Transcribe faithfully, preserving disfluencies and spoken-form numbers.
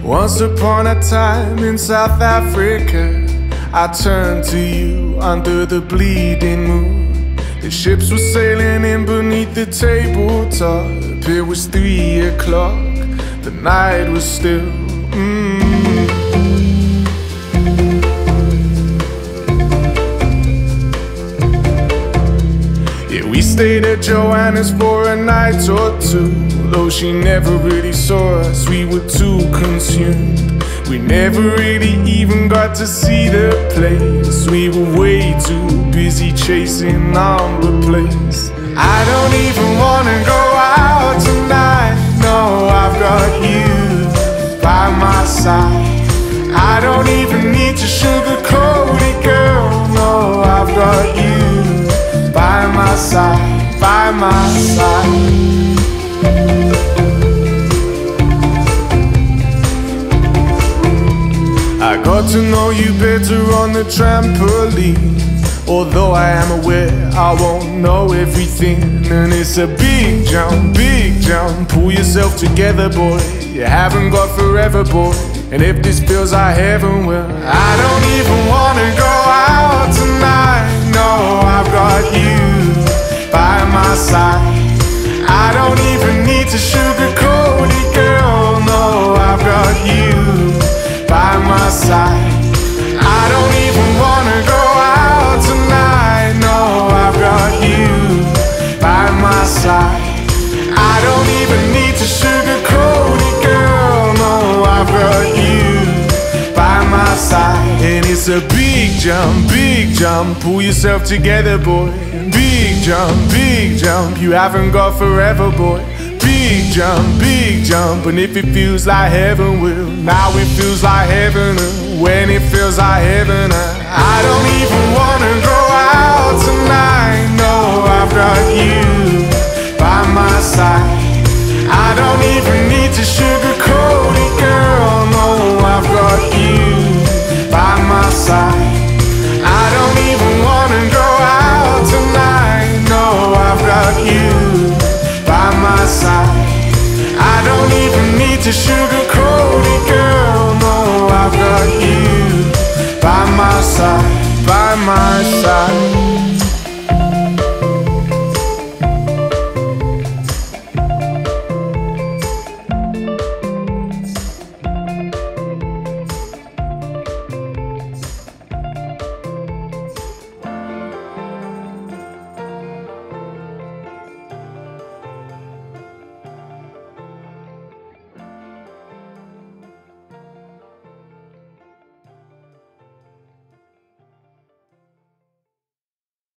Once upon a time in South Africa, I turned to you under the bleeding moon. The ships were sailing in beneath the tabletop. It was three o'clock, the night was still. mm. Yeah, we stayed at Joanna's for a night or two. Though she never really saw us, we were too consumed. We never really even got to see the place. We were way too busy chasing number plates. I don't even wanna go out tonight. No, I've got you by my side. I don't even need to sugarcoat it, girl. No, I've got you by my side, by my side. I got to know you better on the trampoline. Although I am aware I won't know everything. And it's a big jump, big jump. Pull yourself together, boy. You haven't got forever, boy. And if this feels like heaven, well, I don't even wanna go out tonight. No, I've got you by my side. I don't even need to sugarcoat it, girl. No, I've got you by my side. I don't even wanna go out tonight. No, I've got you by my side. I don't even need to sugarcoat it, girl. No, I've got you by my side. And it's a big jump, big jump. Pull yourself together, boy. Big jump, big jump. You haven't got forever, boy. Big jump, big jump. And if it feels like heaven, well, now it feels like heaven. And when it feels like heaven, I don't even wanna go out tonight. No, I've got you by my side. I don't even need to sugarcoat